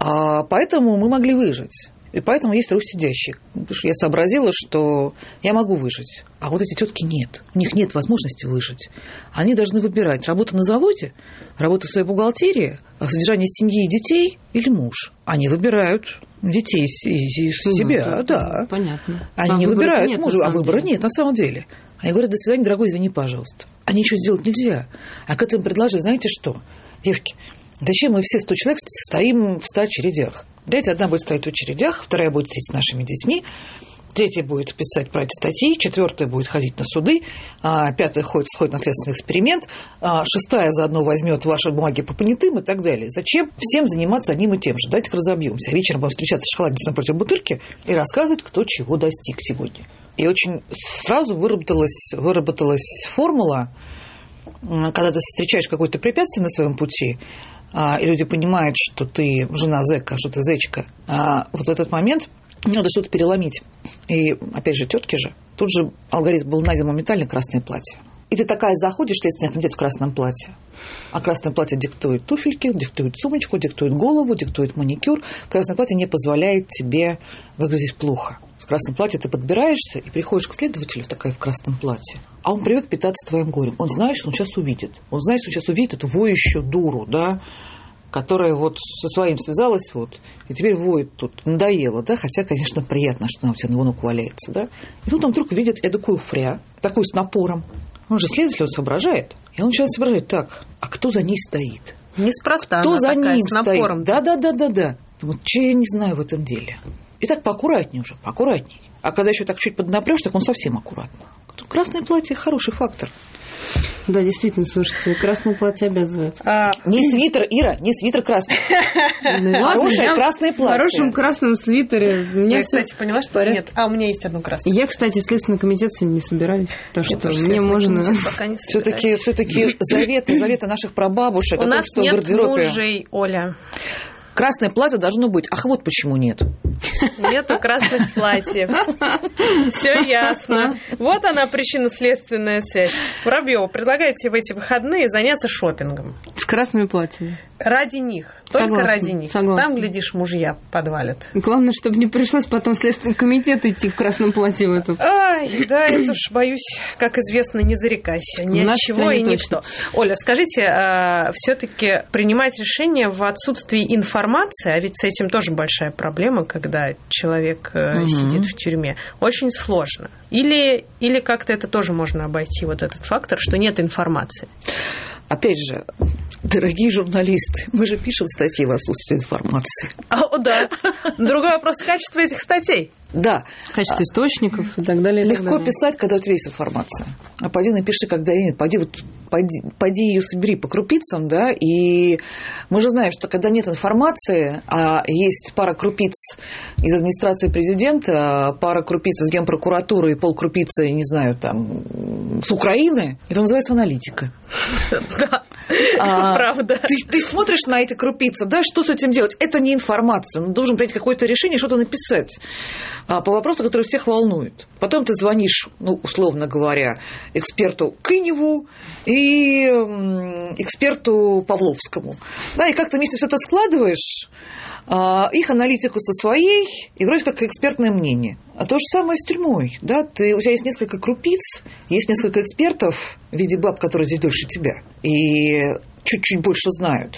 Поэтому мы могли выжить. И поэтому есть труд сидящий. Потому что я сообразила, что я могу выжить. А вот эти тетки нет. У них нет возможности выжить. Они должны выбирать работу на заводе, работу в своей бухгалтерии, содержание семьи и детей или муж. Они выбирают детей из себя, да. Понятно. Они не выбирают мужа, а выбора нет на самом деле. Они говорят: до свидания, дорогой, извини, пожалуйста. А ничего сделать нельзя. А к этому предложить, знаете что? Девки, зачем мы все 100 человек стоим в 100 очередях? Дайте, одна будет стоять в очередях, вторая будет сидеть с нашими детьми, третья будет писать про эти статьи, четвертая будет ходить на суды, пятая сходит на следственный эксперимент, шестая заодно возьмет ваши бумаги по понятым и так далее. Зачем всем заниматься одним и тем же? Давайте-ка разобьемся. Вечером будем встречаться в шоколаднице напротив Бутырки и рассказывать, кто чего достиг сегодня. И очень сразу выработалась формула, когда ты встречаешь какое-то препятствие на своем пути, и люди понимают, что ты жена зэка, что ты зечка, вот в этот момент надо что-то переломить. И, опять же, тетки же. Тут же алгоритм был найден моментально: красное платье. И ты такая заходишь в следственный комитет в красном платье. А красное платье диктует туфельки, диктует сумочку, диктует голову, диктует маникюр. Красное платье не позволяет тебе выглядеть плохо. С красным платьем ты подбираешься и приходишь к следователю такая в красном платье. А он привык питаться твоим горем. Он знает, что он сейчас увидит. Он знает, что сейчас увидит эту воющую дуру, да, которая вот со своим связалась, вот, и теперь воет тут. Надоело, да, хотя, конечно, приятно, что она у тебя на ног валяется, да. И тут он вдруг видит эдакую фря, такую с напором. Он же следователь, он соображает. И он начинает соображать: так, а кто за ней стоит? Неспроста кто она за такая, ним с напором. Стоит? Да. Вот что я не знаю в этом деле. И так поаккуратнее уже, поаккуратнее. А когда еще так чуть поднапрёшь, так он совсем аккуратно. Красное платье – хороший фактор. Да, действительно, слушайте, красное платье обязывает. Не свитер, Ира, не свитер красный. Хорошее красное платье. В хорошем красном свитере. Я, кстати, поняла, что нет. У меня есть одно красное. Я, кстати, в Следственный комитет сегодня не собираюсь. Так что мне можно... Все-таки заветы наших прабабушек. У нас нет мужей, Оля. Красное платье должно быть. Ах, вот почему нет. Нету красных платьев. Все ясно. Вот она, причинно-следственная связь. Воробьева, предлагаете в эти выходные заняться шопингом. С красными платьями. Ради них. Только согласна, ради них. Согласна. Там, глядишь, мужья подвалят. Главное, чтобы не пришлось потом в Следственный комитет идти в красном платье в эту. Ай, да, это уж, боюсь, как известно, не зарекайся. Ни от чего и никто. Оля, скажите, все-таки принимать решение в отсутствии информации, а ведь с этим тоже большая проблема, когда человек сидит в тюрьме, очень сложно. Или как-то это тоже можно обойти, вот этот фактор, что нет информации? Опять же, дорогие журналисты, мы же пишем статьи в отсутствии информации. Да. Другой вопрос: качество этих статей. Да. Качество источников и так далее. Легко писать, когда у тебя есть информация. А пойди напиши, когда ее нет. Пойди ее собери по крупицам, да, и мы же знаем, что когда нет информации, а есть пара крупиц из администрации президента, пара крупиц из Генпрокуратуры и полкрупицы, не знаю, там, с Украины, это называется аналитика. Да. Правда. Ты смотришь на эти крупицы, да, что с этим делать? Это не информация. Он должен принять какое-то решение, что-то написать по вопросу, который всех волнует. Потом ты звонишь, условно говоря, эксперту Кыневу и эксперту Павловскому. Да, и как ты вместе все это складываешь, их аналитику со своей, и вроде как экспертное мнение. А то же самое с тюрьмой. Да? У тебя есть несколько крупиц, есть несколько экспертов в виде баб, которые здесь дольше тебя, и чуть-чуть больше знают.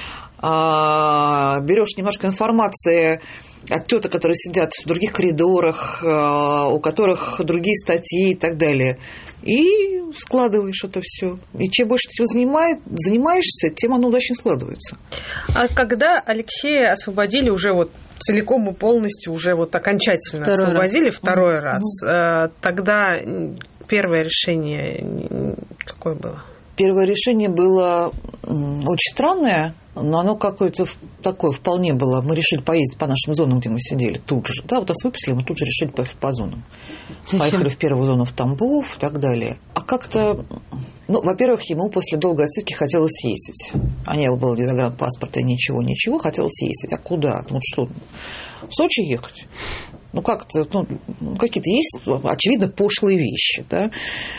Берешь немножко информации от теток, которые сидят в других коридорах, у которых другие статьи и так далее, и складываешь это все. И чем больше ты занимаешься, тем оно удачнее складывается. А когда Алексея освободили уже вот целиком и полностью, уже вот окончательно второй раз, тогда первое решение какое было? Первое решение было очень странное, но оно какое-то такое вполне было. Мы решили поездить по нашим зонам, где мы сидели, тут же. Да, вот нас выписали, мы тут же решили поехать по зонам. Поехали в первую зону в Тамбов и так далее. А как-то, во-первых, ему после долгой отсидки хотелось ездить. А не было ни загранпаспорта, ничего, хотелось ездить. А куда? Что, в Сочи ехать? Как-то, какие-то есть, очевидно, пошлые вещи, да.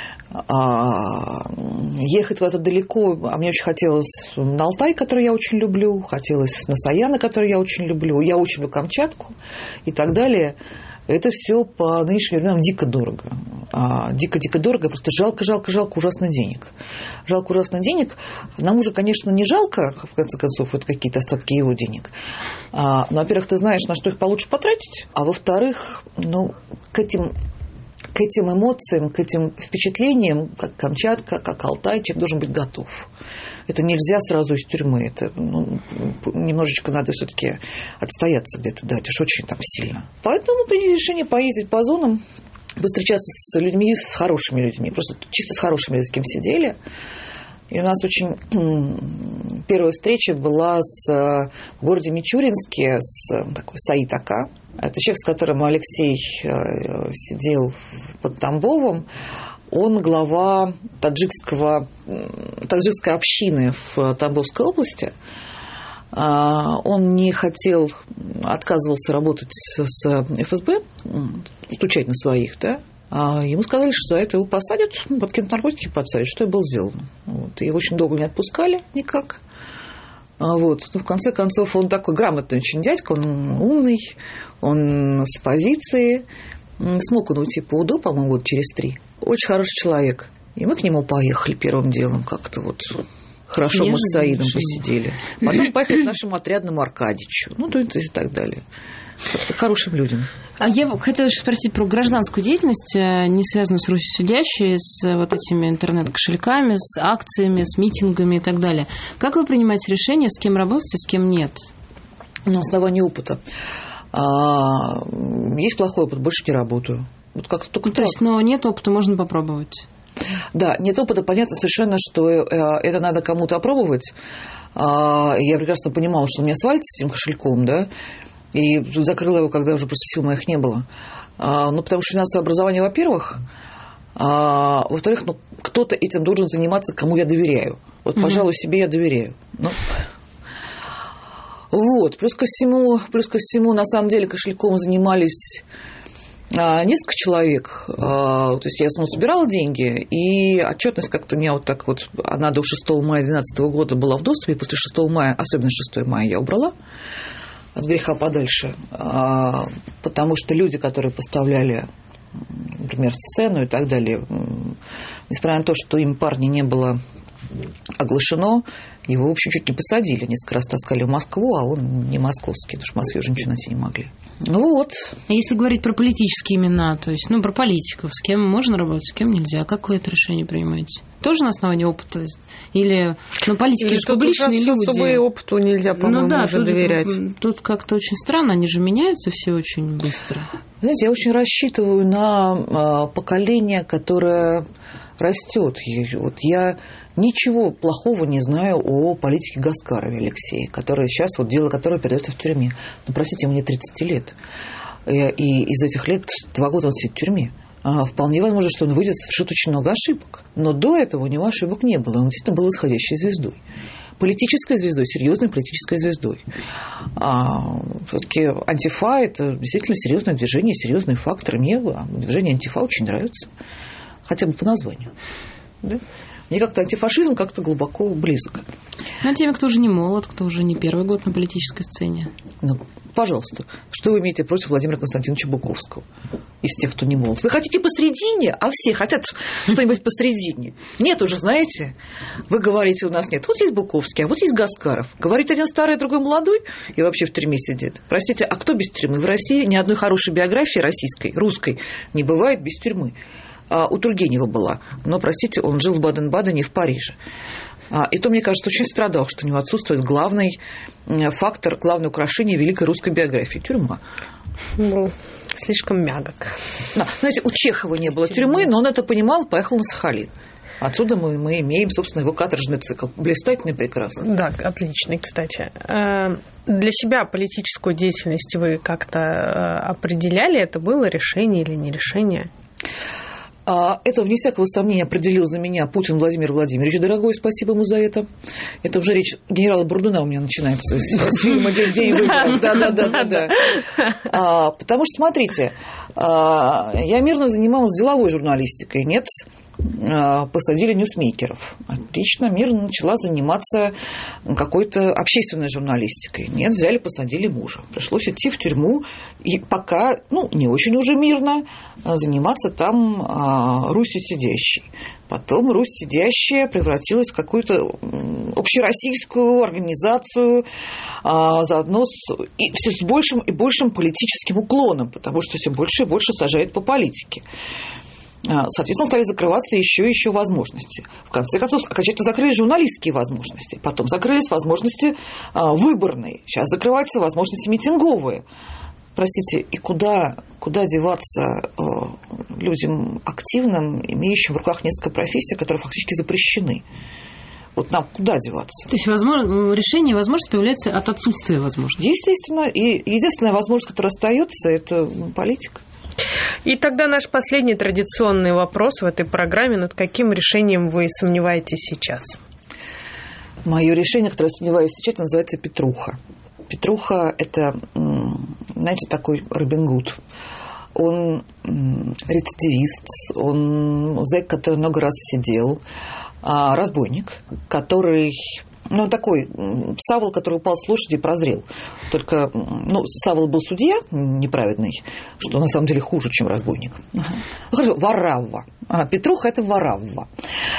Ехать куда-то далеко, а мне очень хотелось на Алтай, который я очень люблю, хотелось на Саяны, который я очень люблю, я очень люблю Камчатку и так далее. Это все по нынешним временам дико дорого. Дико дорого, просто жалко ужасно денег. Жалко ужасно денег. Нам уже, конечно, не жалко, в конце концов, это какие-то остатки его денег. Но, во-первых, ты знаешь, на что их получше потратить, а во-вторых, к этим эмоциям, к этим впечатлениям, как Камчатка, как Алтай, человек должен быть готов. Это нельзя сразу из тюрьмы. Это немножечко надо все-таки отстояться где-то, да, это уж очень там сильно. Поэтому мы приняли решение поездить по зонам, встречаться с людьми, с хорошими людьми, просто чисто с хорошими, с кем сидели. И у нас очень первая встреча была в городе Мичуринске с такой Саид Ака. Это человек, с которым Алексей сидел под Тамбовом. Он глава таджикской общины в Тамбовской области. Он не хотел, отказывался работать с ФСБ, стучать на своих, да. Ему сказали, что за это его посадят, подкинут наркотики, подсадят, что и было сделано. И его очень долго не отпускали никак. Но в конце концов, он такой грамотный очень дядька, он умный, он с позиции. Смог он уйти по УДО, по-моему, года через 3. Очень хороший человек. И мы к нему поехали первым делом как-то хорошо мы с Саидом посидели. Потом поехали к нашему отрядному Аркадичу. То есть и так далее. Как-то хорошим людям. А я хотела спросить про гражданскую деятельность, не связанную с Русью Судящей, с этими интернет-кошельками, с акциями, с митингами и так далее. Как вы принимаете решение, с кем работать, а с кем нет? На основании опыта. Есть плохой опыт, больше не работаю. Как-то только то есть, но нет опыта, можно попробовать? Да, нет опыта, понятно совершенно, что это надо кому-то опробовать. Я прекрасно понимала, что у меня свалится с этим кошельком, да, и закрыла его, когда уже просто сил моих не было. Потому что финансовое образование, во-первых, во-вторых, кто-то этим должен заниматься, кому я доверяю. Пожалуй, себе я доверяю. Плюс ко всему, на самом деле, кошельком занимались несколько человек. То есть я собирала деньги, и отчетность как-то у меня она до 6 мая 2012 года была в доступе, и после 6 мая, особенно 6 мая, я убрала от греха подальше, потому что люди, которые поставляли, например, сцену и так далее, несмотря на то, что им парни не было оглашено, его, в общем, чуть не посадили. Несколько раз таскали в Москву, а он не московский, потому что в Москве уже ничего найти не могли. А если говорить про политические имена, то есть, про политиков, с кем можно работать, с кем нельзя, как вы это решение принимаете? Тоже на основании опыта? Или, политики же публичные люди. Особо опыту нельзя, по-моему, уже доверять. Тут как-то очень странно, они же меняются все очень быстро. Знаете, я очень рассчитываю на поколение, которое растет. Я ничего плохого не знаю о политике Гаскарове Алексее, который сейчас, дело которого передается в тюрьме. Простите, ему не 30 лет. И из этих лет 2 года он сидит в тюрьме. вполне возможно, что он выйдет, совершит очень много ошибок. Но до этого у него ошибок не было. Он действительно был восходящей звездой. Политической звездой, серьезной политической звездой. Все-таки антифа – это действительно серьезное движение, серьезный фактор. Мне движение антифа очень нравится. Хотя бы по названию. Да? Мне как-то антифашизм как-то глубоко близок. Ну, теми, кто уже не молод, кто уже не первый год на политической сцене. Ну, пожалуйста, что вы имеете против Владимира Константиновича Буковского? Из тех, кто не молод. Вы хотите посредине, а все хотят что-нибудь посредине. Нет уже, знаете, вы говорите, у нас нет. Вот есть Буковский, а вот есть Гаскаров. Говорит один старый, другой молодой, и вообще в тюрьме сидит. Простите, а кто без тюрьмы? В России ни одной хорошей биографии российской, русской не бывает без тюрьмы. У Тургенева была. Но, простите, он жил в Баден-Бадене, в Париже. И то, мне кажется, очень страдал, что у него отсутствует главный фактор, главное украшение великой русской биографии – тюрьма. Ну, слишком мягок. Знаете, у Чехова не было тюрьмы, но он это понимал, поехал на Сахалин. Отсюда мы имеем, собственно, его каторжный цикл. Блистательный, прекрасный. Да, отличный, кстати. Для себя политическую деятельность вы как-то определяли? Это было решение или не решение? Это, вне всякого сомнения, определил за меня Путин Владимир Владимирович. Дорогой, спасибо ему за это. Это уже речь генерала Бурдуна у меня начинается с фильма «День выборов». Да. Потому что, смотрите, я мирно занималась деловой журналистикой. Нет, посадили ньюсмейкеров. Отлично, мирно начала заниматься какой-то общественной журналистикой. Нет, взяли, посадили мужа. Пришлось идти в тюрьму и пока, не очень уже мирно, заниматься там Русью сидящей. Потом Русь сидящая превратилась в какую-то общероссийскую организацию, заодно все с большим и большим политическим уклоном, потому что все больше и больше сажает по политике. Соответственно, стали закрываться еще и еще возможности. В конце концов, окончательно закрылись журналистские возможности. Потом закрылись возможности выборные. Сейчас закрываются возможности митинговые. Простите, и куда деваться людям активным, имеющим в руках несколько профессий, которые фактически запрещены? Вот нам куда деваться? То есть решение и возможность появляется от отсутствия возможности. Естественно. И единственная возможность, которая остается, это политика. И тогда наш последний традиционный вопрос в этой программе. Над каким решением вы сомневаетесь сейчас? Мое решение, которое я сомневаюсь сейчас, называется «Петруха». Петруха – это, знаете, такой Робин Гуд. Он рецидивист, он зэк, который много раз сидел, разбойник, который... он такой Савол, который упал с лошади и прозрел. Только, Савол был судья неправедный, что на самом деле хуже, чем разбойник. Хорошо, Варавва. Петруха – это Варавва.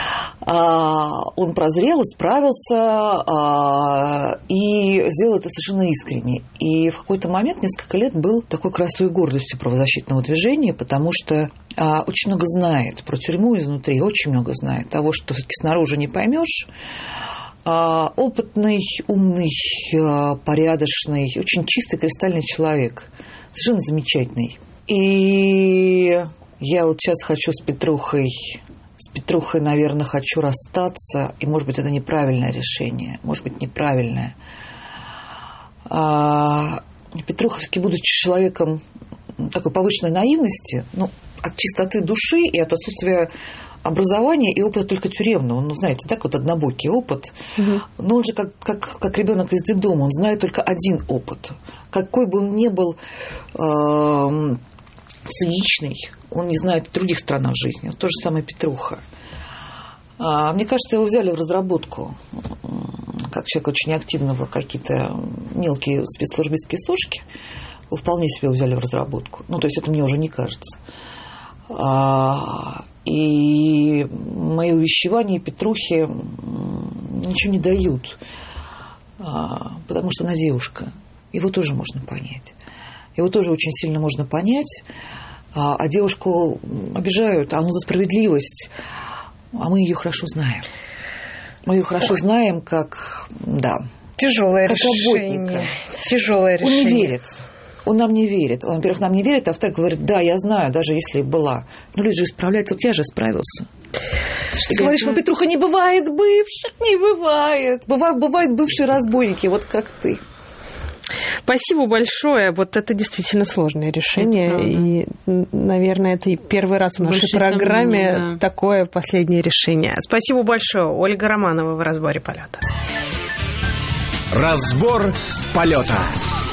Он прозрел, исправился и сделал это совершенно искренне. И в какой-то момент, несколько лет, был такой красой и гордостью правозащитного движения, потому что очень много знает про тюрьму изнутри, очень много знает того, что все-таки снаружи не поймешь. Опытный, умный, порядочный, очень чистый, кристальный человек. Совершенно замечательный. И я вот сейчас хочу с Петрухой, наверное, хочу расстаться. И, может быть, это неправильное решение. Может быть, неправильное. Петруха, все-таки, будучи человеком такой повышенной наивности, от чистоты души и от отсутствия образования и опыта только тюремного. Знаете, так вот однобокий опыт. Угу. Но он же как ребенок из детдома, он знает только один опыт. Какой бы он ни был циничный, он не знает других сторон жизни. То же самое Петруха. Мне кажется, его взяли в разработку как человека очень активного, какие-то мелкие спецслужбистские сошки. Его вполне себе взяли в разработку. То есть это мне уже не кажется. И мои увещевания Петрухе ничего не дают, потому что она девушка. Его тоже можно понять. Его тоже очень сильно можно понять. А девушку обижают, а за справедливость. А мы ее хорошо знаем. Мы ее хорошо знаем, как, тяжелое решение. Тяжелое решение. Он не верит. Он нам не верит. Он, во-первых, нам не верит, а во-вторых, говорит, да, я знаю, даже если была. Люди же справляются. Вот я же справился. Ты говоришь, Петруха, не бывает бывших, не бывает. Бывают бывшие разбойники, вот как ты. Спасибо большое. Вот это действительно сложное решение. И, наверное, это первый раз в нашей программе такое последнее решение. Спасибо большое. Ольга Романова в «Разборе полета». Разбор полета.